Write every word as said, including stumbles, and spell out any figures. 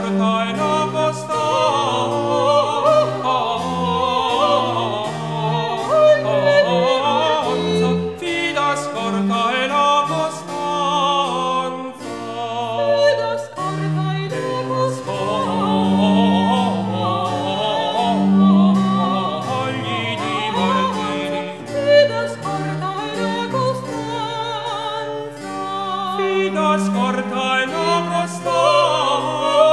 corta e la costanza, fidas corta e la costanza, Fidas corta e la agli di Martini, Fidas corta e la costanza. fidas corta e la costanza.